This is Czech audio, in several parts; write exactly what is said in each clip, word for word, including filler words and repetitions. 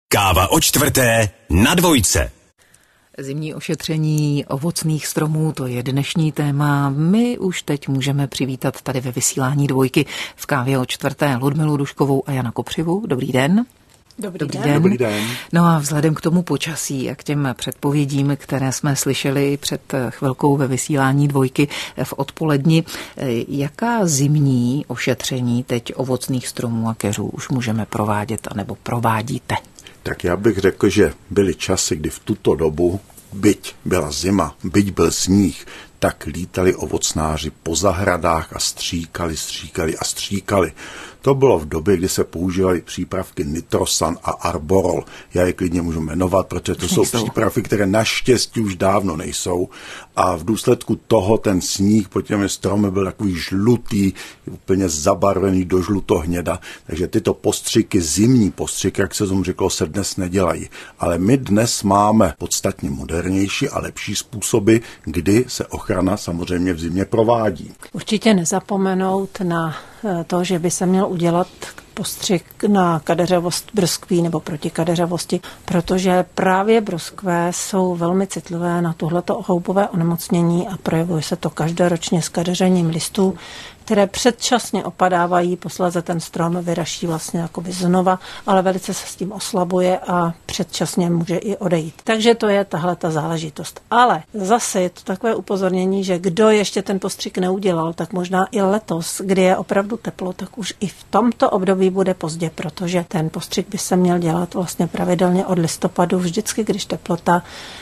Káva o čtvrté na dvojce. Zimní ošetření ovocných stromů, to je dnešní téma. My už teď můžeme přivítat tady ve vysílání dvojky v Kávě o čtvrté Ludmilu Duškovou a Jana Kopřivu. Dobrý den. Dobrý, Dobrý den. den. Dobrý den. No a vzhledem k tomu počasí a k těm předpovědím, které jsme slyšeli před chvilkou ve vysílání dvojky v odpoledni, jaká zimní ošetření teď ovocných stromů a keřů už můžeme provádět anebo provádíte? Tak já bych řekl, že byly časy, kdy v tuto dobu, byť byla zima, byť byl sníh, tak lítali ovocnáři po zahradách a stříkali, stříkali a stříkali. To bylo v době, kdy se používaly přípravky Nitrosan a Arborol. Já je klidně můžu jmenovat, protože to jsou přípravky, které naštěstí už dávno nejsou. A v důsledku toho ten sníh pod těmi stromy byl takový žlutý, úplně zabarvený do žlutohněda. Takže tyto postřiky, zimní postřiky, jak se tomu řeklo, se dnes nedělají. Ale my dnes máme podstatně modernější a lepší způsoby, kdy se ochrana samozřejmě v zimě provádí. Určitě nezapomenout na to, že by se měl udělat postřik na kadeřavost broskví nebo proti kadeřavosti, protože právě broskve jsou velmi citlivé na tohleto houbové onemocnění a projevuje se to každoročně s kadeřením listů, které předčasně opadávají, posléze ten strom vyraší vlastně jakoby znova, ale velice se s tím oslabuje a předčasně může i odejít. Takže to je tahle ta záležitost. Ale zase je to takové upozornění, že kdo ještě ten postřik neudělal, tak možná i letos, kdy je opravdu teplo, tak už i v tomto období bude pozdě, protože ten postřik by se měl dělat vlastně pravidelně od listopadu, vždycky, když teplota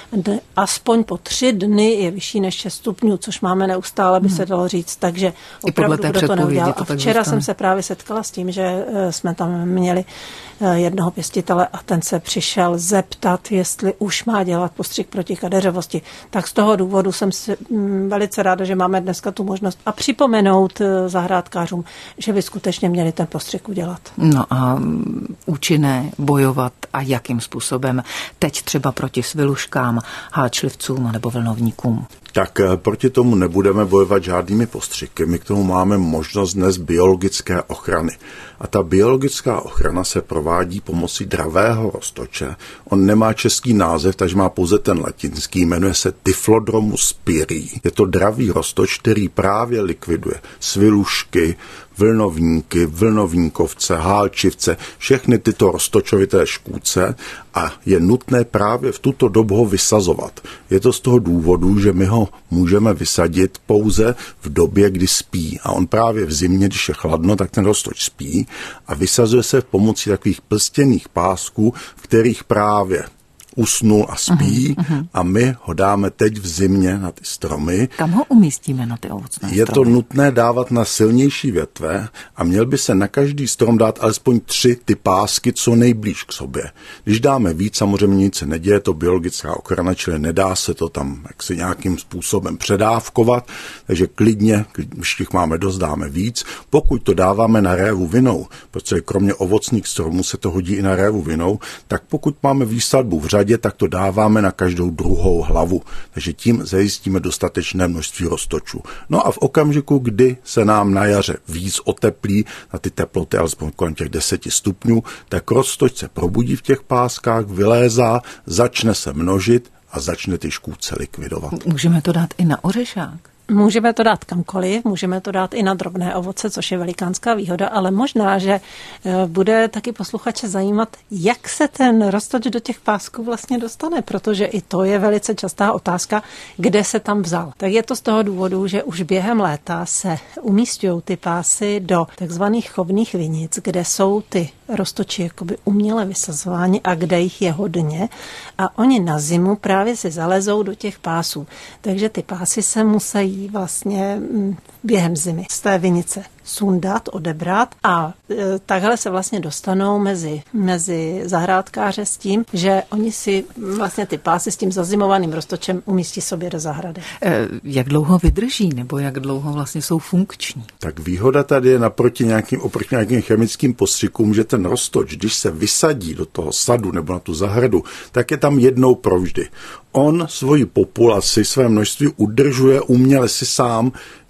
aspoň po tři dny je vyšší než šest stupňů, což máme neustále, by se dalo říct, takže opravdu kdo to neudělal. A včera jsem se právě setkala s tím, že jsme tam měli jednoho pěstitele a ten se přišel zeptat, jestli už má dělat postřik proti kadeřavosti. Tak z toho důvodu jsem si velice ráda, že máme dneska tu možnost a připomenout zahrádkářům, že by skutečně měli ten postřik udělat. No a účinné bojovat a jakým způsobem teď třeba proti sviluškám, háčlivcům nebo vlnovníkům? Tak proti tomu nebudeme bojovat žádnými postřiky. My k tomu máme možnost dnes biologické ochrany. A ta biologická ochrana se provádí pomocí dravého roztoče. On nemá český název, takže má pouze ten latinský, jmenuje se Typhlodomus spirii. Je to dravý roztoč, který právě likviduje svilušky, vlnovníky, vlnovníkovce, hálčivce, všechny tyto roztočovité škůdce a je nutné právě v tuto dobu ho vysazovat. Je to z toho důvodu, že my ho můžeme vysadit pouze v době, kdy spí. A on právě v zimě, když je chladno, tak ten roztoč spí a vysazuje se pomocí takových plstěných pásků, v kterých právě usnul a spí uh-huh. a my ho dáme teď v zimě na ty stromy. Kam ho umístíme na ty ovocné Je stromy? to nutné dávat na silnější větve a měl by se na každý strom dát alespoň tři ty pásky co nejblíž k sobě. Když dáme víc, samozřejmě nic se neděje, to biologická ochrana, čili nedá se to tam jaksi nějakým způsobem předávkovat, takže klidně, když těch máme dost, dáme víc. Pokud to dáváme na révu vinou, protože kromě ovocných stromů se to hodí i na révu vinou, tak pokud máme výsadbu v řadě, tak to dáváme na každou druhou hlavu. Takže tím zajistíme dostatečné množství roztočů. No a v okamžiku, kdy se nám na jaře víc oteplí, na ty teploty alespoň kolem těch deseti stupňů, tak roztoč se probudí v těch páskách, vylézá, začne se množit a začne ty škůdce likvidovat. Můžeme to dát i na ořešák? Můžeme to dát kamkoliv, můžeme to dát i na drobné ovoce, což je velikánská výhoda, ale možná, že bude taky posluchače zajímat, jak se ten roztoč do těch pásků vlastně dostane, protože i to je velice častá otázka, kde se tam vzal. Tak je to z toho důvodu, že už během léta se umísťují ty pásy do takzvaných chovných vinic, kde jsou ty roztoči jakoby uměle vysazováni a kde jich je hodně a oni na zimu právě si zalezou do těch pásů. Takže ty pásy se musí vlastně během zimy z té vinice sundat, odebrat a e, takhle se vlastně dostanou mezi, mezi zahrádkáře s tím, že oni si vlastně ty pásy s tím zazimovaným roztočem umístí sobě do zahrady. E, jak dlouho vydrží nebo jak dlouho vlastně jsou funkční? Tak výhoda tady je naproti nějakým, oproti nějakým chemickým postřikům, že ten roztoč, když se vysadí do toho sadu nebo na tu zahradu, tak je tam jednou provždy. On svoji populaci, své množství udržuje uměle si sám, když tam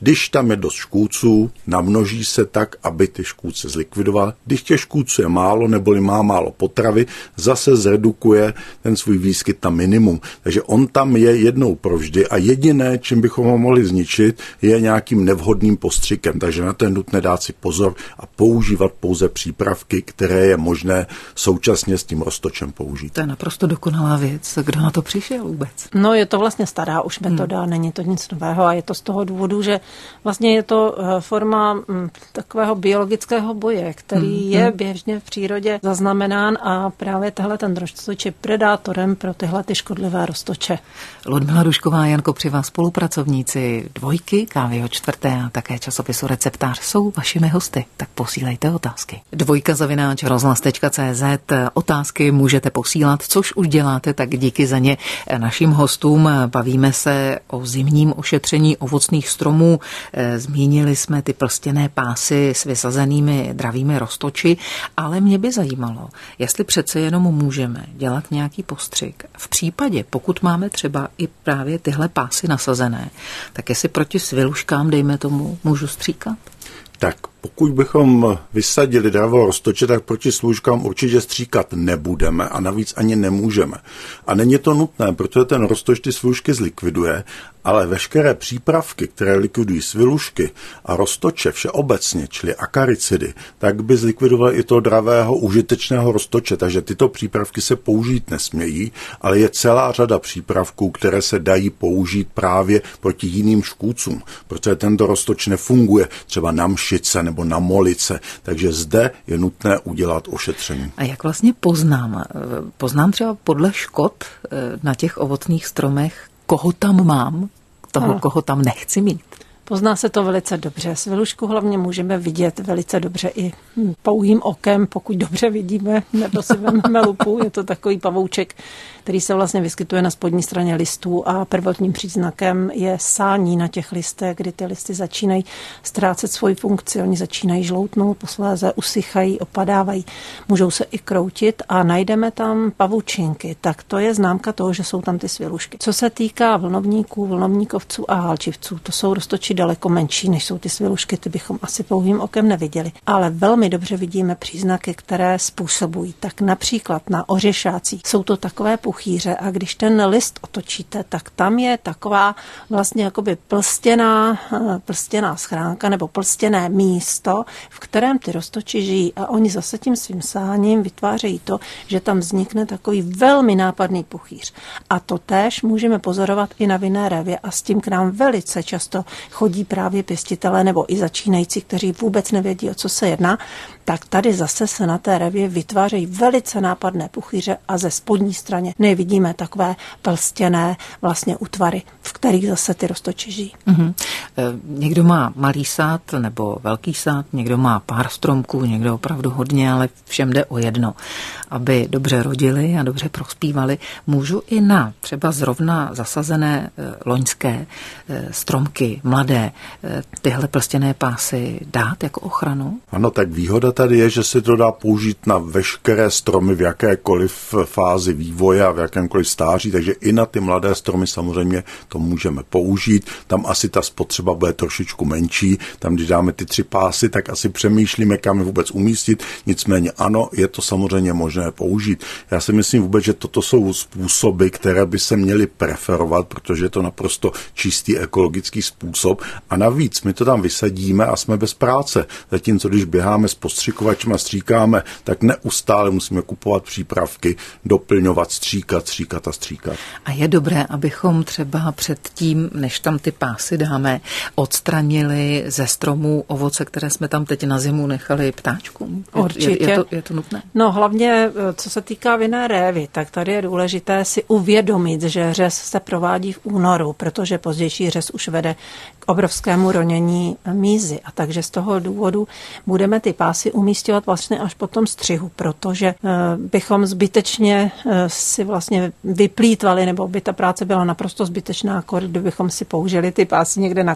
tam je dost škůdců, namnoží se tak, aby ty škůdce zlikvidoval. Když těch škůdců je málo, neboli má málo potravy, zase zredukuje ten svůj výskyt na minimum. Takže on tam je jednou provždy a jediné, čím bychom ho mohli zničit, je nějakým nevhodným postřikem. Takže na to je nutné dát si pozor a používat pouze přípravky, které je možné současně s tím roztočem použít. To je naprosto dokonalá věc. Kdo na to přišel vůbec? No, je to vlastně stará už metoda, hmm. není to nic nového a je to z toho důvodu, že vlastně je to forma takového biologického boje, který hmm. je běžně v přírodě zaznamenán a právě tahle ten roztoč je predátorem pro tyhle ty škodlivé roztoče. Ludmila Dušková, Jan Kopřiva, spolupracovníci Dvojky, Kávy o čtvrté a také časopisu Receptář jsou vašimi hosty, tak posílejte otázky. Dvojka zavináč rozhlas tečka cé zet, otázky můžete posílat, což už děláte, tak díky za ně našim hostům. Bavíme se o zimním ošetření ovocných stromů, zmínili jsme ty plstěné pásy s vysazenými dravými roztoči, ale mě by zajímalo, jestli přece jenom můžeme dělat nějaký postřik. V případě, pokud máme třeba i právě tyhle pásy nasazené, tak jestli proti sviluškám, dejme tomu, můžu stříkat? Tak pokud bychom vysadili dravého roztoče, tak proti sviluškám určitě stříkat nebudeme a navíc ani nemůžeme. A není to nutné, protože ten roztoč ty svilušky zlikviduje, ale veškeré přípravky, které likvidují svilušky a roztoče všeobecně, čili akaricidy, tak by zlikvidovaly i toho dravého užitečného roztoče. Takže tyto přípravky se použít nesmějí, ale je celá řada přípravků, které se dají použít právě proti jiným škůdcům, protože tento roztoč nefunguje třeba na mšice nebo na molice, takže zde je nutné udělat ošetření. A jak vlastně poznám? Poznám třeba podle škod na těch ovocných stromech, koho tam mám, toho, ano. koho tam nechci mít. Pozná se to velice dobře. Svilušku hlavně můžeme vidět velice dobře i pouhým okem, pokud dobře vidíme, nebo si vezmeme lupu. Je to takový pavouček, který se vlastně vyskytuje na spodní straně listů a prvotním příznakem je sání na těch listech, kdy ty listy začínají ztrácet svoji funkci. Oni začínají žloutnout, posléze usychají, opadávají, můžou se i kroutit a najdeme tam pavučinky. Tak to je známka toho, že jsou tam ty svilušky. Co se týká vlnovníků, vlnovníkovců a hálčivců, to jsou roztoči daleko menší, než jsou ty svilušky, ty bychom asi pouhým okem neviděli. Ale velmi dobře vidíme příznaky, které způsobují. Tak například na ořešácích jsou to takové puchýře a když ten list otočíte, tak tam je taková vlastně jakoby plstěná, plstěná schránka nebo plstěné místo, v kterém ty roztoči žijí a oni zase tím svým sáním vytvářejí to, že tam vznikne takový velmi nápadný puchýř. A to též můžeme pozorovat i na vinné révě a s tím k nám velice často chodí právě pěstitelé nebo i začínající, kteří vůbec nevědí, o co se jedná, tak tady zase se na té révě vytvářejí velice nápadné puchýře a ze spodní straně nevidíme takové plstěné vlastně útvary, v kterých zase ty roztoči žijí. Mm-hmm. Někdo má malý sád nebo velký sád, někdo má pár stromků, někdo opravdu hodně, ale všem jde o jedno. Aby dobře rodili a dobře prospívali, můžu i na třeba zrovna zasazené loňské stromky, mladé, tyhle plstěné pásy dát jako ochranu? Ano, tak výhoda tady je, že se to dá použít na veškeré stromy v jakékoliv fázi vývoje a v jakémkoliv stáří, takže i na ty mladé stromy samozřejmě to můžeme použít. Tam asi ta spotřeba bude trošičku menší. Tam, když dáme ty tři pásy, tak asi přemýšlíme, kam je vůbec umístit. Nicméně ano, je to samozřejmě možné použít. Já si myslím vůbec, že toto jsou způsoby, které by se měly preferovat, protože je to naprosto čistý ekologický způsob. A navíc my to tam vysadíme a jsme bez práce. Zatímco když běháme s postřikovačem a stříkáme, tak neustále musíme kupovat přípravky, doplňovat, stříkat, stříkat a stříkat. A je dobré, abychom třeba před tím, než tam ty pásy dáme, odstranili ze stromů ovoce, které jsme tam teď na zimu nechali ptáčkům? Určitě. Je, je, to, je to nutné? No hlavně, co se týká vinné révy, tak tady je důležité si uvědomit, že řez se provádí v únoru, protože pozdější řez už vede k obrovskému ronění mízy. A takže z toho důvodu budeme ty pásy umístěvat vlastně až po tom střihu, protože bychom zbytečně si vlastně vyplýtvali, nebo by ta práce byla naprosto zbytečná, kdybychom si použili ty pásy někde na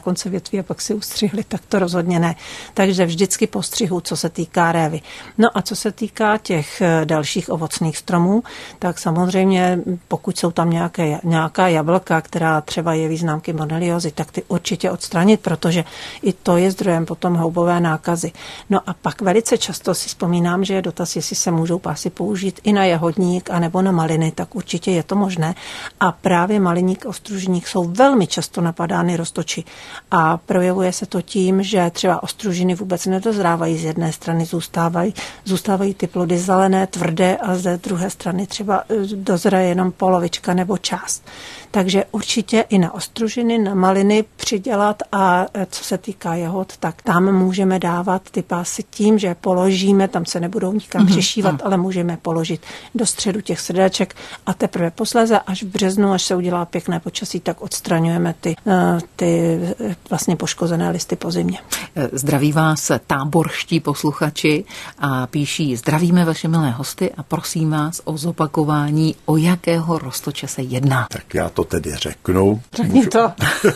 konce větví a pak si ustřihli, tak to rozhodně ne. Takže vždycky postřihu, co se týká révy. No a co se týká těch dalších ovocných stromů, tak samozřejmě pokud jsou tam nějaké, nějaká jablka, která třeba jeví známky boreliozy, tak ty určitě odstranit, protože i to je zdrojem potom houbové nákazy. No a pak velice často si vzpomínám, že je dotaz, jestli se můžou pásy použít i na jahodník anebo na maliny, tak určitě je to možné. A právě maliník, ostružník jsou velmi často napadány roztoči. A projevuje se to tím, že třeba ostružiny vůbec nedozrávají, z jedné strany zůstávají, zůstávají ty plody zelené, tvrdé a z druhé strany třeba dozraje jenom polovička nebo část. Takže určitě i na ostružiny, na maliny přidělat a co se týká jahod, tak tam můžeme dávat ty pásy tím, že položíme, tam se nebudou nikam mm-hmm. přišívat, ale můžeme položit do středu těch srdaček a teprve posléze až v březnu, až se udělá pěkné počasí, tak odstraňujeme ty, ty vlastně poškozené listy po zimě. Zdraví vás táborští posluchači a píší: zdravíme vaše milé hosty a prosím vás o zopakování, o jakého roztoče se jedná. Tak já to tedy řeknu. Řekni to.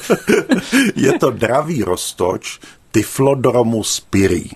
Je to dravý roztoč Typhlodomus pyrrhi.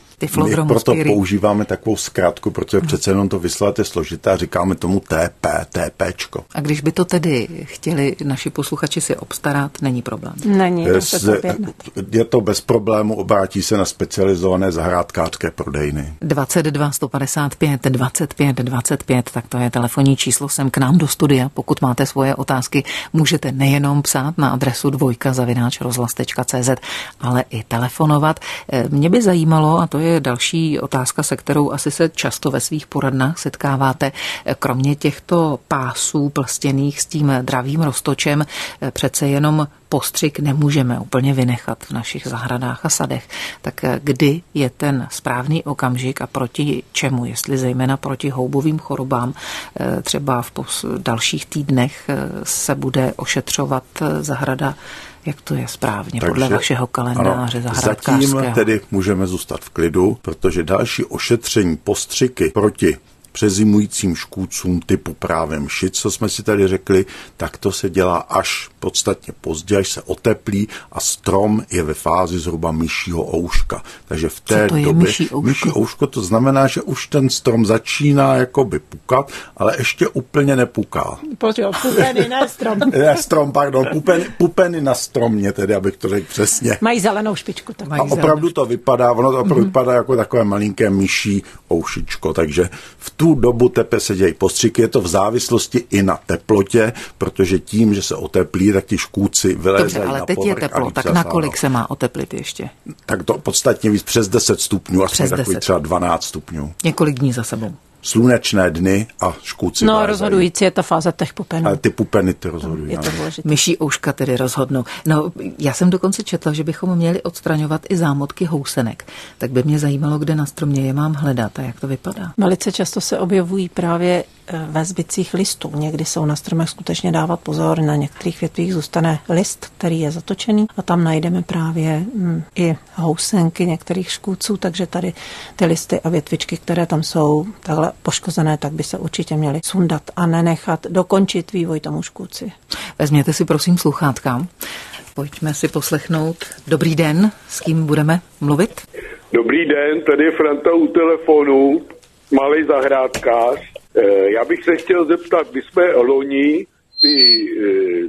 My proto pyrrhi. používáme takovou zkrátku, protože přece jenom to vyslat je složité a říkáme tomu T P, TPčko. A když by to tedy chtěli naši posluchači si obstarat, není problém? Není, je, je to bez problému, obrátí se na specializované zahrádkářské prodejny. dvacet dva sto padesát pět dvacet pět dvacet pět, tak to je telefonní číslo sem k nám do studia. Pokud máte svoje otázky, můžete nejenom psát na adresu dvojka zavináč rozhlas tečka cé zet, ale i telefonovat. Mě by zajímalo, a to je další otázka, se kterou asi se často ve svých poradnách setkáváte. Kromě těchto pásů plstěných s tím dravým roztočem přece jenom postřik nemůžeme úplně vynechat v našich zahradách a sadech. Tak kdy je ten správný okamžik a proti čemu? Jestli zejména proti houbovým chorobám třeba v dalších týdnech se bude ošetřovat zahrada. Jak to je správně, takže podle vašeho kalendáře zahrádkářského? Zatím tedy můžeme zůstat v klidu, protože další ošetření postřiky proti přezimujícím škůdcům typu právě mšic, co jsme si tady řekli, tak to se dělá až podstatně později, až se oteplí a strom je ve fázi zhruba myšího ouška. Takže v té co to je době myší ouško? myší ouško to znamená, že už ten strom začíná jakoby pukat, ale ještě úplně nepuká. Počkej, pupeny na strom. Ne, strom, pardon, pupeny, pupeny na stromě, tedy, abych to řekl přesně. Mají zelenou špičku. Tak. A opravdu to vypadá, ono to opravdu mm-hmm. vypadá jako takové malinké myší oušičko, takže v tu dobu teprve se dějí postřiky, je to v závislosti i na teplotě, protože tím, že se oteplí, tak ti škůdci vylézají na povrch. Ale teď je teplo, tak na kolik se má oteplit ještě? Tak to podstatně víc, přes deset stupňů, aspoň takový třeba dvanáct stupňů. Několik dní za sebou. Slunečné dny a škůdci No vylézají. rozhodující je ta fáze těch pupenů. Ale ty pupeny ty rozhodují. Je to důležité. Myší ouška tedy rozhodnou. No, já jsem dokonce četla, že bychom měli odstraňovat i zámotky housenek. Tak by mě zajímalo, kde na stromě je mám hledat a jak to vypadá. Velice často se objevují právě ve zbytcích listů. Někdy jsou na stromech skutečně dávat pozor, na některých větvích zůstane list, který je zatočený a tam najdeme právě hm, i housenky některých škůdců, takže tady ty listy a větvičky, které tam jsou takhle poškozené, tak by se určitě měly sundat a nenechat dokončit vývoj tomu škůdci. Vezměte si prosím sluchátka. Pojďme si poslechnout. Dobrý den, s kým budeme mluvit? Dobrý den, tady je Franta u telefonu, malý zahrádkář. Já bych se chtěl zeptat, my jsme loni ty eh,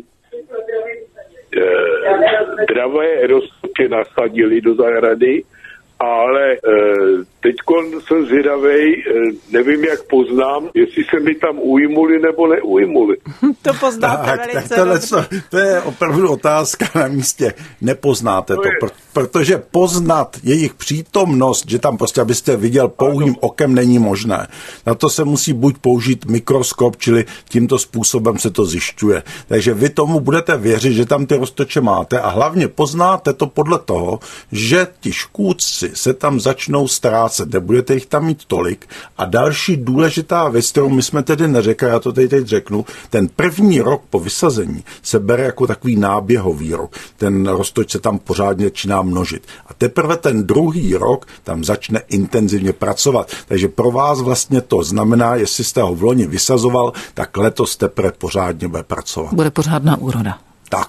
eh, dravé roztoče nasadili do zahrady, ale eh, teďko jsem zvědavej, eh, nevím, jak poznám, jestli se mi tam ujmuli nebo neujmuli. To poznáte tak, velice tak tohle, co, to je opravdu otázka na místě. Nepoznáte to, to pr- protože poznat jejich přítomnost, že tam prostě, abyste viděl pouhým okem, není možné. Na to se musí buď použít mikroskop, čili tímto způsobem se to zjišťuje. Takže vy tomu budete věřit, že tam ty roztoče máte a hlavně poznáte to podle toho, že ti škůdci se tam začnou ztrácet, nebudete jich tam mít tolik. A další důležitá věc, kterou my jsme tedy neřekli, já to teď, teď řeknu, ten první rok po vysazení se bere jako takový náběhový rok. Ten roztoč se tam pořádně začíná množit. A teprve ten druhý rok tam začne intenzivně pracovat. Takže pro vás vlastně to znamená, jestli jste ho v loni vysazoval, tak letos teprve pořádně bude pracovat. Bude pořádná úroda. Tak.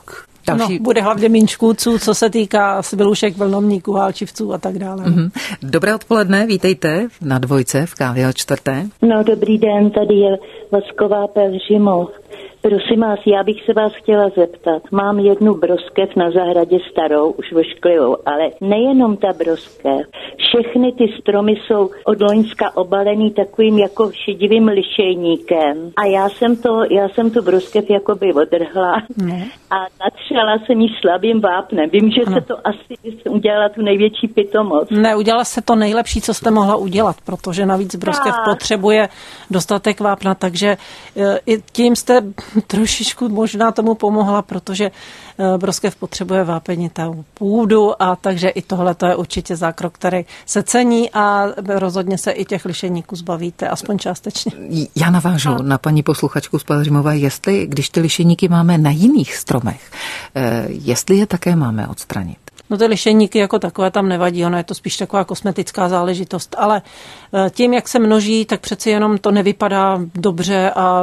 Další... No, bude hlavně méně škůdců, co se týká svilušek, vlnovníků, hálčivců a tak dále. Mm-hmm. Dobré odpoledne, vítejte na Dvojce v Kávě o čtvrté. No, dobrý den, tady je Vasková Pelhřimov. Prosím vás, já bych se vás chtěla zeptat. Mám jednu broskev na zahradě starou, už vošklivou, ale nejenom ta broskev. Všechny ty stromy jsou od loňska obalený takovým jako šedivým lišejníkem. A já jsem to, já jsem tu broskev jakoby odrhla ne. a natřela jsem jí slabým vápnem. Vím, že ano. se to asi udělala tu největší pitomoc. Ne, udělala se to nejlepší, co jste mohla udělat, protože navíc broskev tak. potřebuje dostatek vápna, takže i tím jste trošičku možná tomu pomohla, protože broskev potřebuje vápenitou půdu a takže i tohle to je určitě zákrok, který se cení a rozhodně se i těch lišejníků zbavíte, aspoň částečně. Já navážu a. na paní posluchačku z Pelhřimové, jestli, když ty lišejníky máme na jiných stromech, jestli je také máme odstranit. No ty lišejníky jako takové tam nevadí, ono je to spíš taková kosmetická záležitost, ale tím, jak se množí, tak přeci jenom to nevypadá dobře a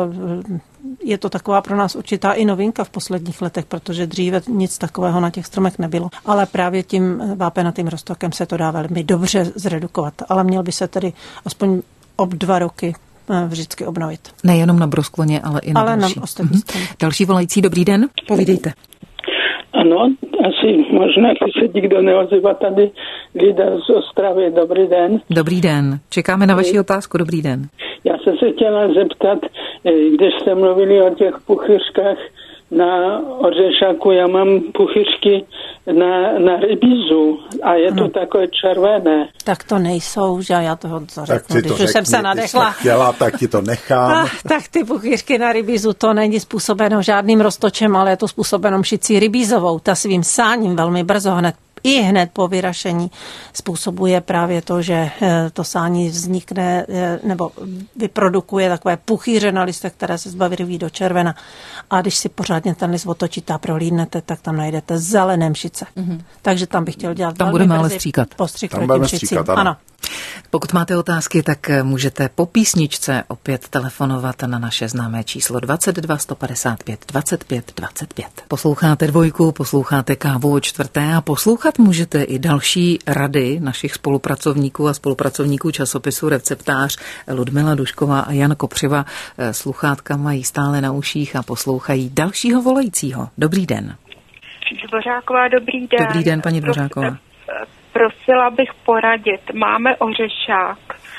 je to taková pro nás určitá i novinka v posledních letech, protože dříve nic takového na těch stromech nebylo. Ale právě tím vápenatým roztokem se to dá velmi dobře zredukovat. Ale měl by se tedy aspoň ob dva roky vždycky obnovit. Nejenom na broskvoně, ale i na ale další. Na ostatní mm-hmm. Další volající, dobrý den, povídejte. Ano, asi možná, když se nikdo neozývá tady, Lida z Ostravy, dobrý den. Dobrý den, čekáme na vaši otázku, dobrý den. Já jsem se chtěla zeptat, když jste mluvili o těch puchyřkách na ořešáku, já mám puchyřky na, na rybízu a je to takové červené. Tak to nejsou, že já toho řeknu, když řekni, jsem se nadechla. Chtěla, tak ti to nechám. Ach, tak ty puchyřky na rybízu, to není způsobeno žádným roztočem, ale je to způsobeno mšicí rybízovou. Ta svým sáním velmi brzo hned i hned po vyrašení způsobuje právě to, že to sání vznikne nebo vyprodukuje takové puchýře na listech, které se zbaví do červena. A když si pořádně ten list otočíte a prolídnete, tak tam najdete zelené mšice. Mm-hmm. Takže tam bych chtěl dělat tam budeme ale stříkat. Postřik proti mšicím. Ano. ano. Pokud máte otázky, tak můžete po písničce opět telefonovat na naše známé číslo dvacet dva sto padesát pět dvacet pět dvacet pět. Posloucháte Dvojku, posloucháte Kávu o čtvrté a poslouchat můžete i další rady našich spolupracovníků a spolupracovníků časopisu Receptář Ludmila Dušková a Jan Kopřiva. Sluchátka mají stále na uších a poslouchají dalšího volajícího. Dobrý den. Dvořáková, dobrý den. Dobrý den, paní Dvořáková. Prosila bych poradit. Máme ořešák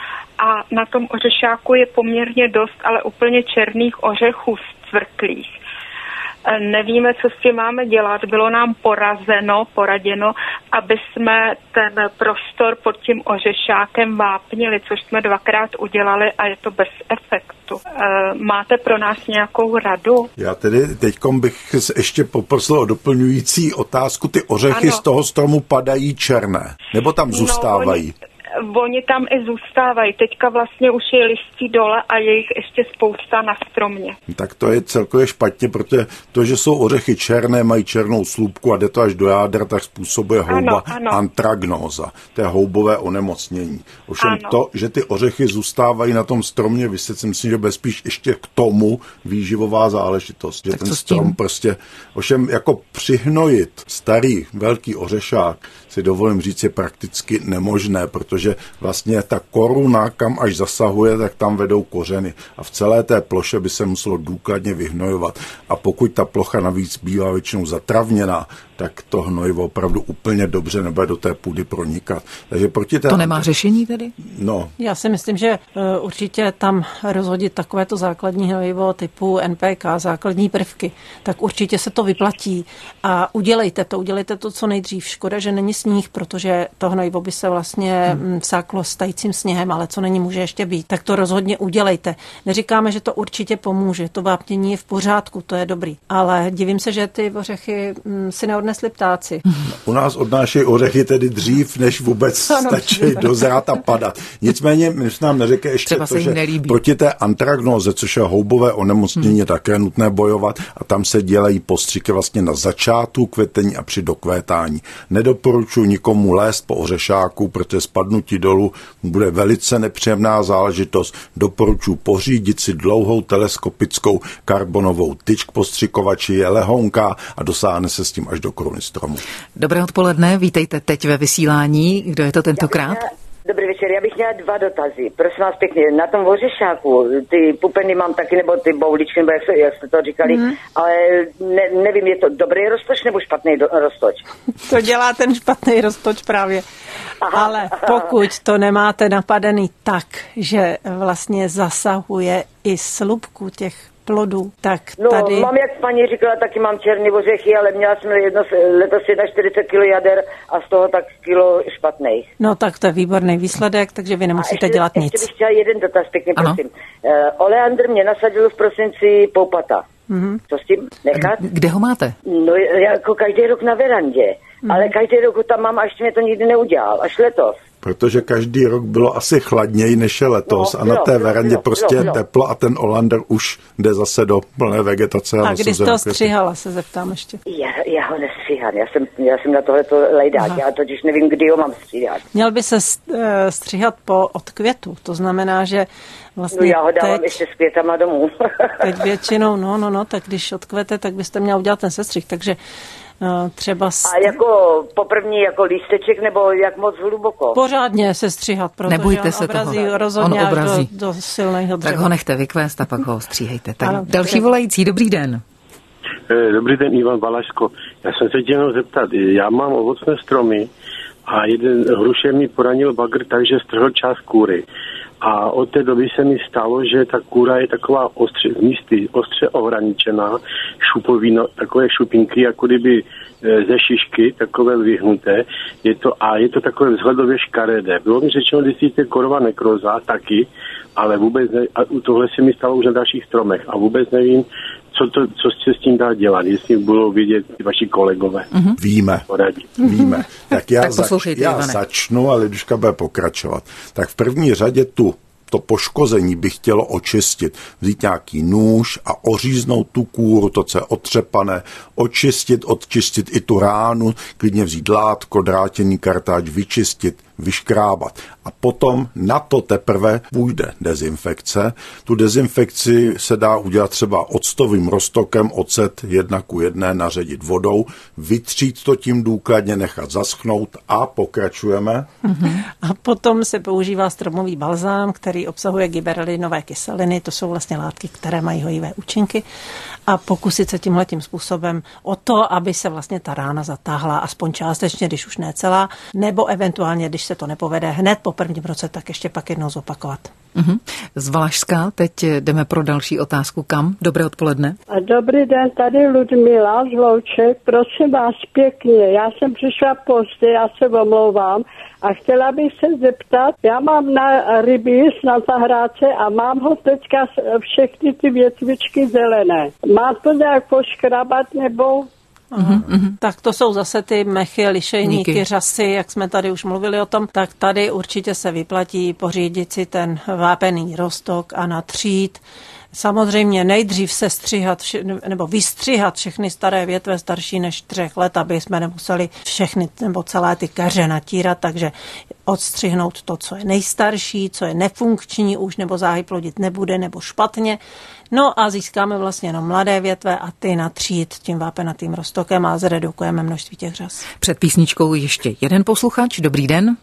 a na tom ořešáku je poměrně dost, ale úplně černých ořechů zcvrklých. Nevíme, co s tím máme dělat. Bylo nám porazeno, poraděno, aby jsme ten prostor pod tím ořešákem vápnili, což jsme dvakrát udělali a je to bez efektu. Máte pro nás nějakou radu? Já tedy teďkom bych ještě poprosil o doplňující otázku. Ty ořechy ano. z toho stromu padají černé, nebo tam zůstávají? No, oni... Oni tam i zůstávají. Teďka vlastně už je listí dole a je jich ještě spousta na stromě. Tak to je celkově špatně, protože to, že jsou ořechy černé, mají černou slupku a jde to až do jádra, tak způsobuje houba ano, ano. antragnóza. To je houbové onemocnění. Ovšem ano. to, že ty ořechy zůstávají na tom stromě, vy si myslím, že bez spíš ještě k tomu výživová záležitost. Že tak ten strom prostě, ovšem jako přihnojit starý velký ořešák, si dovolím říct, je prakticky nemožné, protože vlastně ta koruna, kam až zasahuje, tak tam vedou kořeny. A v celé té ploše by se muselo důkladně vyhnojovat. A pokud ta plocha navíc bývá většinou zatravněná, tak to hnojivo opravdu úplně dobře nebude do té půdy pronikat. Takže proti té... To nemá řešení tedy? No. Já si myslím, že uh, určitě tam rozhodit takovéto základní hnojivo typu N P K, základní prvky, tak určitě se to vyplatí. A udělejte to, udělejte to co nejdřív. Škoda, že není sníh, protože to hnojivo by se vlastně hmm. vsáklo s tajícím sněhem, ale co není, může ještě být. Tak to rozhodně udělejte. Neříkáme, že to určitě pomůže. To vápnění je v pořádku, to je dobrý. Ale divím se, že ty ořechy hm, si neodnesli ptáci. U nás odnášejí ořechy tedy dřív, než vůbec stačí dozrát a padat. Nicméně my jsme nám neřekli ještě to, že nelíbí. Proti té antragnóze, což je houbové onemocnění, hmm. je také nutné bojovat a tam se dělají postřiky vlastně na začátku kvetení a při dokvétání. Nedoporučuji nikomu lézt po ořešáku, protože spadnou spadnutí dolů bude velice nepříjemná záležitost. Doporučuji pořídit si dlouhou teleskopickou karbonovou tyč k postřikovači, je lehonká a dosáhne se s tím až do koruny stromu. Dobré odpoledne, vítejte teď ve vysílání. Kdo je to tentokrát? Dobrý večer, já bych měla dva dotazy. Prosím vás pěkně, na tom ořešáku, ty pupeny mám taky, nebo ty bouličky, nebo jak, se, jak jste to říkali, mm. ale ne, nevím, je to dobrý roztoč nebo špatný do, roztoč? To dělá ten špatný roztoč právě. Aha, ale pokud to nemáte napadený tak, že vlastně zasahuje i slupku těch plodů, tak no, tady... mám, jak paní říkala, taky mám černý ořechy, ale měla jsem jedno, letos čtyřicet kilo jader a z toho tak kilo špatných. No tak to je výborný výsledek, takže vy nemusíte ještě, dělat nic. Ještě bych chtěla jeden dotaz, pěkně prosím. Uh, oleandr mě nasadil v prosinci poupata. Mm-hmm. Co s tím nechat? Kde ho máte? No jako každý rok na verandě, mm. ale každý rok ho tam mám a ještě mě to nikdy neudělal, až letos. Protože každý rok bylo asi chladněji než je letos no, a na té verandě prostě je teplo a ten oleander už jde zase do plné vegetace. A, a kdy jsi to stříhala, se zeptám ještě. Já, já ho nestříhám, já jsem, já jsem na tohleto lejdák, Aha. já totiž nevím, kdy ho mám stříhat. Měl by se stříhat po odkvětu, to znamená, že vlastně no já ho dávám teď, ještě s květama domů. teď většinou, no, no, no, tak když odkvete, tak byste měl udělat ten sestřih, takže třeba... A jako poprvní jako lísteček, nebo jak moc hluboko? Pořádně se stříhat, protože Nebojte on se obrazí toho. rozhodně On obrazí. Do, do silného dřeva. Tak ho nechte vykvést a pak ho stříhejte. Tak ano, další volající, dobrý den. Dobrý den, Ivan Valaško. Já jsem se chtěl zeptat, já mám ovocné stromy a jeden hrušer mi poranil bagr, takže strhl část kůry. A od té doby se mi stalo, že ta kůra je taková ostře, z místy, ostře ohraničená, šupovino, takové šupinky, jako kdyby ze šišky, takové vyhnuté. Je to, a je to takové vzhledově škaredé. Bylo mi řečeno, že si je korova nekroza taky, ale vůbec ne, a tohle se mi stalo už na dalších stromech a vůbec nevím, co, to, co se s tím dá dělat, jestli budou vidět vaši kolegové. Mm-hmm. Víme, poradit. víme. Tak já, tak zač, já začnu a Liduška bude pokračovat. Tak v první řadě tu to poškození by chtělo očistit. Vzít nějaký nůž a oříznout tu kůru, to, co je otřepané, očistit, odčistit i tu ránu, klidně vzít látko, drátěný kartáč, vyčistit, vyškrábat. A potom na to teprve půjde dezinfekce. Tu dezinfekci se dá udělat třeba octovým roztokem, ocet jedna ku jedné naředit vodou, vytřít to tím důkladně, nechat zaschnout a pokračujeme. Mm-hmm. A potom se používá stromový balzám, který obsahuje gibberelinové kyseliny, to jsou vlastně látky, které mají hojivé účinky, a pokusit se tímhletím způsobem o to, aby se vlastně ta rána zatáhla aspoň částečně, když už ne celá, nebo eventuálně, když se to nepovede hned po prvním roce, tak ještě pak jednou zopakovat. Mm-hmm. Z Valašska teď jdeme pro další otázku. Kam? Dobré odpoledne. Dobrý den, tady Ludmila z Louček. Prosím vás pěkně, já jsem přišla pozdě, já se omlouvám a chtěla bych se zeptat, já mám na rybíz na zahrádce a mám ho teďka všechny ty větvičky zelené. Má to nějak poškrabat nebo... Uhum. Tak to jsou zase ty mechy, lišejníky, řasy, jak jsme tady už mluvili o tom, tak tady určitě se vyplatí pořídit si ten vápený roztok a natřít. Samozřejmě nejdřív se stříhat nebo vystříhat všechny staré větve starší než třech let, aby jsme nemuseli všechny nebo celé ty keře natírat, takže odstřihnout to, co je nejstarší, co je nefunkční už nebo záhy plodit nebude nebo špatně. No a získáme vlastně jenom mladé větve a ty natřít tím vápenatým roztokem a zredukujeme množství těch řas. Před písničkou ještě jeden posluchač. Dobrý den.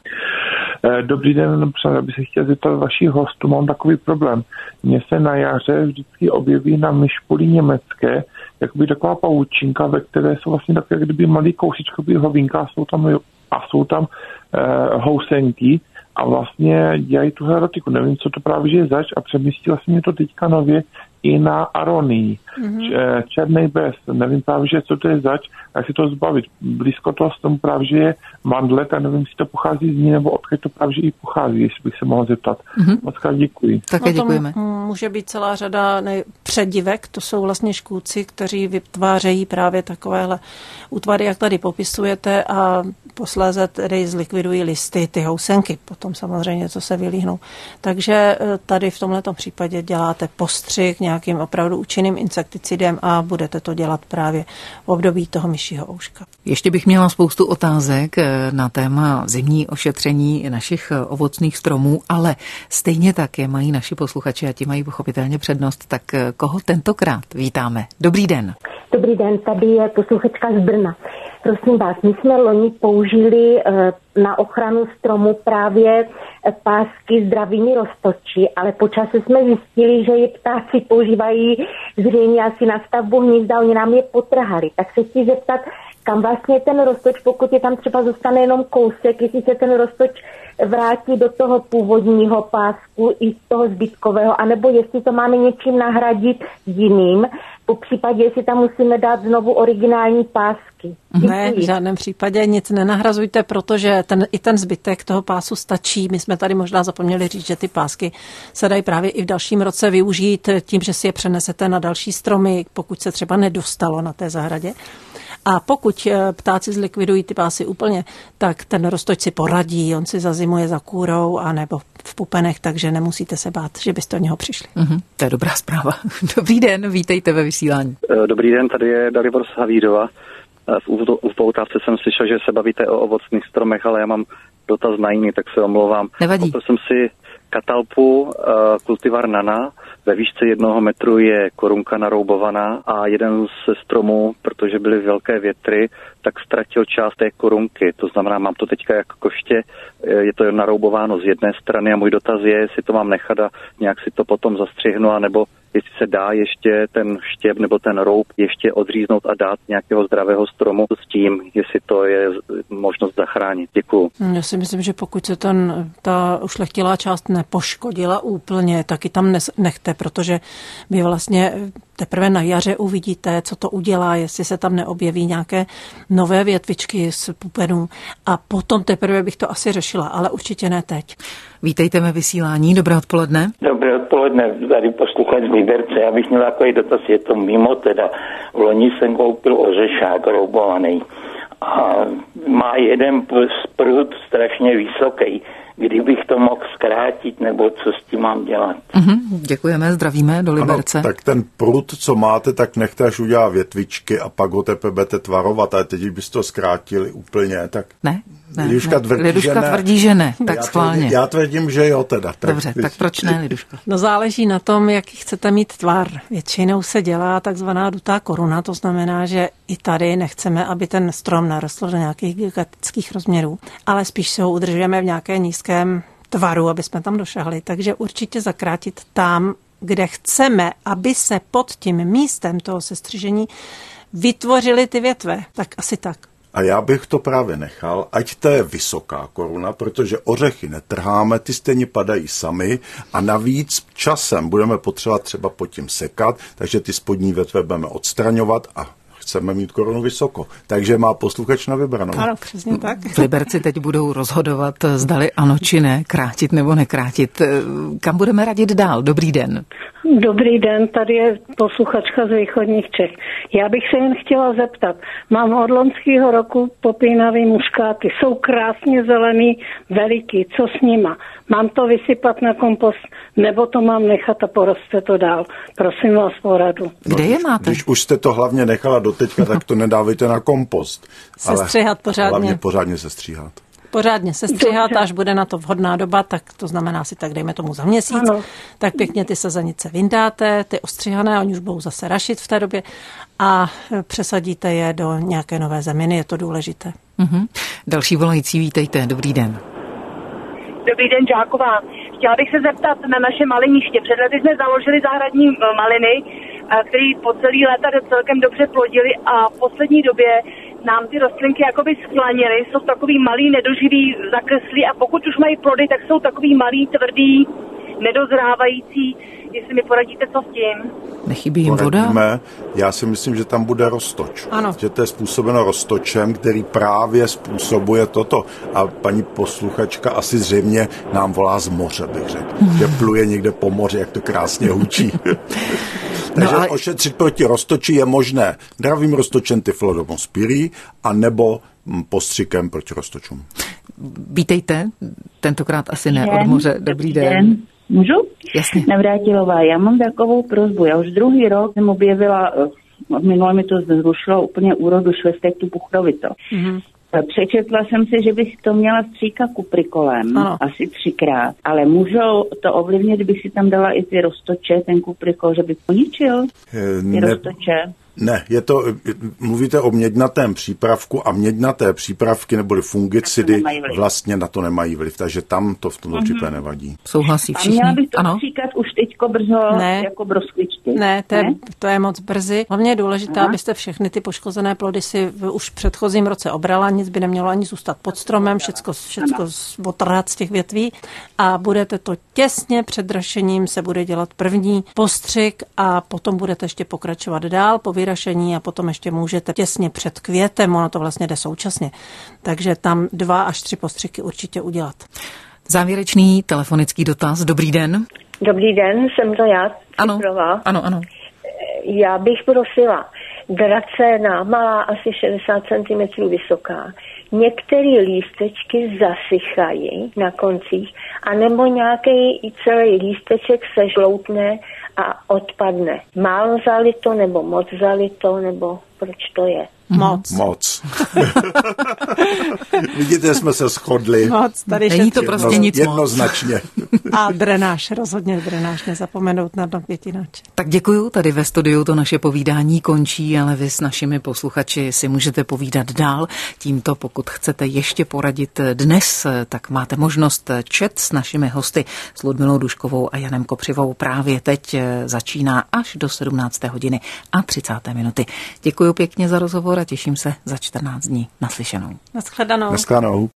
Dobrý den, já bych se chtěl zeptat vašich hostů, mám takový problém. Mně se na jaře vždycky objeví na myšpuli německé jakoby taková pavučinka, ve které jsou vlastně takové jak kdyby malý kousíčkový hovínka a jsou tam, a jsou tam uh, housenky a vlastně dělají tu erotiku. Nevím, co to právě je zač a přemístila se mě to teďka nově i na aronii. Mm-hmm. Černý bez, nevím právě, že co to je zač, jak si to zbavit. Blízko toho s tomu právě, že je mandlet a nevím, jestli to pochází z ní, nebo odkud to právě i pochází, jestli bych se mohl zeptat. Mm-hmm. Moc krát děkuji. Také děkujeme. No, může být celá řada nej- předivek, to jsou vlastně škůdci, kteří vytvářejí právě takovéhle útvary, jak tady popisujete a posléze tedy zlikvidují listy, ty housenky, potom samozřejmě co se vylíhnou. Takže tady v tomhletom případě děláte postřik nějakým opravdu účinným insekticidem a budete to dělat právě v období toho myšího ouška. Ještě bych měla spoustu otázek na téma zimní ošetření našich ovocných stromů, ale stejně tak je mají naši posluchači a ti mají pochopitelně přednost. Tak koho tentokrát vítáme? Dobrý den. Dobrý den, tady je posluchačka z Brna. Prosím vás, my jsme loni použili na ochranu stromu právě pásky zdravými roztoči, ale po čase jsme zjistili, že je ptáci používají zřejmě asi na stavbu hnízda, oni nám je potrhali. Tak se chci zeptat, kam vlastně ten roztoč, pokud je tam třeba zůstane jenom kousek, jestli se ten roztoč vrátí do toho původního pásku i z toho zbytkového, anebo jestli to máme něčím nahradit jiným, po případě, jestli tam musíme dát znovu originální pásky. Ne, v žádném případě nic nenahrazujte, protože ten, i ten zbytek toho pásu stačí. My jsme tady možná zapomněli říct, že ty pásky se dají právě i v dalším roce využít tím, že si je přenesete na další stromy, pokud se třeba nedostalo na té zahradě. A pokud ptáci zlikvidují ty pásy úplně, tak ten roztoč si poradí, on si zazimuje za kůrou a nebo v pupenech, takže nemusíte se bát, že byste od něho přišli. Mm-hmm, to je dobrá zpráva. Dobrý den, vítejte ve vysílání. Dobrý den, tady je Dalibor z Havídova. V upoutávce jsem slyšel, že se bavíte o ovocných stromech, ale já mám dotaz na jiný, tak se omlouvám. Nevadí. Koupil jsem si katalpu, kultivar Nana. Ve výšce jednoho metru je korunka naroubovaná a jeden ze stromů, protože byly velké větry, tak ztratil část té korunky. To znamená, mám to teďka jako koště, je to naroubováno z jedné strany a můj dotaz je, jestli to mám nechat a nějak si to potom zastřihnu, anebo jestli se dá ještě ten štěp nebo ten roub ještě odříznout a dát nějakého zdravého stromu s tím, jestli to je možnost zachránit. Děkuju. Já si myslím, že pokud se ten, ta ušlechtilá část nepoškodila úplně, tak ji tam nechte, protože vy vlastně teprve na jaře uvidíte, co to udělá, jestli se tam neobjeví nějaké nové větvičky z pupenů a potom teprve bych to asi řešila, ale určitě ne teď. Vítejte ve vysílání, dobré odpoledne. Dobré odpoledne, tady posluchač z Liberce. Já bych měl takový dotaz, je to mimo teda. V loni jsem koupil ořešák roubovaný a má jeden prut strašně vysoký. Kdybych to mohl zkrátit, nebo co s tím mám dělat. Mm-hmm, děkujeme, zdravíme do Liberce. Ano, tak ten prut, co máte, tak nechte, až udělá větvičky a pak ho teprve budete tvarovat, ale teď byste to zkrátili úplně, tak... Ne, ne, Liduška, ne. Tvrdí, Liduška že ne. tvrdí, že ne, tak já schválně. Tvrdím, já tvrdím, že jo teda. Tak Dobře, tak proč ne, Liduška? No záleží na tom, jaký chcete mít tvar. Většinou se dělá takzvaná dutá koruna, to znamená, že i tady nechceme, aby ten strom narostl do nějakých gigantických rozměrů, ale spíš se ho udržujeme v nějaké nízkém tvaru, aby jsme tam došahli. Takže určitě zakrátit tam, kde chceme, aby se pod tím místem toho sestřižení vytvořily ty větve. Tak asi tak. A já bych to právě nechal, ať to je vysoká koruna, protože ořechy netrháme, ty stejně padají sami a navíc časem budeme potřebovat třeba pod tím sekat, takže ty spodní větve budeme odstraňovat a chceme mít korunu vysoko. Takže má posluchač na vybranou. Ano, přesně tak. V Liberci teď budou rozhodovat, zdali ano či ne, krátit nebo nekrátit. Kam budeme radit dál? Dobrý den. Dobrý den, tady je posluchačka z východních Čech. Já bych se jen chtěla zeptat. Mám od loňského roku popínavý muškáty. Jsou krásně zelený, veliký. Co s nima? Mám to vysypat na kompost, nebo to mám nechat a poroste to dál? Prosím vás o radu. Kde je máte? Když už jste to hlavně nechala doteďka, tak to nedávejte na kompost. Sestříhat pořádně. Hlavně pořádně sestříhat. Pořádně sestříhat, až bude na to vhodná doba, tak to znamená si tak, dejme tomu za měsíc, ano. Tak pěkně ty sazenice vyndáte, ty ostříhané, oni už budou zase rašit v té době a přesadíte je do nějaké nové zeminy, je to důležité. Mm-hmm. Další volající, vítejte, dobrý den. Dobrý den, Žáková. Chtěla bych se zeptat na naše maliniště. Před lety jsme založili zahradní maliny, které po celý léta celkem dobře plodily a v poslední době nám ty rostlinky jakoby sklanily, jsou takový malý, nedoživý, zakreslí a pokud už mají plody, tak jsou takový malý, tvrdý, nedozrávající. Jestli mi poradíte, co s tím? Nechybí jim voda? Já si myslím, že tam bude roztoč. Ano. Že to je způsobeno roztočem, který právě způsobuje toto. A paní posluchačka asi zřejmě nám volá z moře, bych řekl. Že pluje někde po moři, jak to krásně hučí. Takže no, ale... ošetřit proti roztoči je možné dravým roztočem Tyflodomon spirii a nebo postřikem proti roztočům. Vítejte, tentokrát asi ne od moře. Dobrý den. den. Můžu? Jasně. Navrátilová, já mám takovou prosbu. Já už druhý rok jsem objevila, minule mi to zrušilo úplně úrodu švestek tu puchrovito. Mm-hmm. Přečetla jsem si, že bych to měla stříkat kuprikolem, ano. asi třikrát, ale můžou to ovlivnit, kdybych si tam dala i ty roztoče, ten kuprikol, že by poničil ty ne, roztoče? Ne, je to, mluvíte o měďnatém přípravku a měďnaté přípravky neboli fungicidy vlastně na to nemají vliv, takže tam to v tomto mm-hmm. případě nevadí. Souhlasí všichni? A měla bych to ano. stříkat už teďko brzo ne. jako broskvičky. Ne, to je, ne? to je moc brzy. Hlavně je důležité, Aha. abyste všechny ty poškozené plody si v už předchozím roce obrala, nic by nemělo ani zůstat pod stromem, všecko, všecko otrhat z těch větví a budete to těsně před drašením se bude dělat první postřik a potom budete ještě pokračovat dál po vyrašení a potom ještě můžete těsně před květem, ono to vlastně jde současně. Takže tam dva až tři postřiky určitě udělat. Závěrečný telefonický dotaz. Dobrý den. Dobrý den, jsem to já. Ano, ano, ano. Já bych prosila, dracéna malá asi šedesát centimetrů vysoká. Některé lístečky zasychají na koncích, anebo nějaký celý lísteček se žloutne a odpadne. Málo zalito, nebo moc zalito, nebo proč to je? Moc. Moc. Vidíte, jsme se shodli. Moc, tady není to prostě jedno, nic jednoznačně. moc. A drenáž, rozhodně drenáž, nezapomenout na dno květináče. Tak děkuju, tady ve studiu to naše povídání končí, ale vy s našimi posluchači si můžete povídat dál. Tímto, pokud chcete ještě poradit dnes, tak máte možnost. Chat s našimi hosty, s Ludmilou Duškovou a Janem Kopřivou právě teď začíná až do sedmnácté hodiny a třicáté minuty. Děkuju pěkně za rozhovor a těším se za čtrnáct dní. Naslyšenou. Naschledanou. Naschledanou.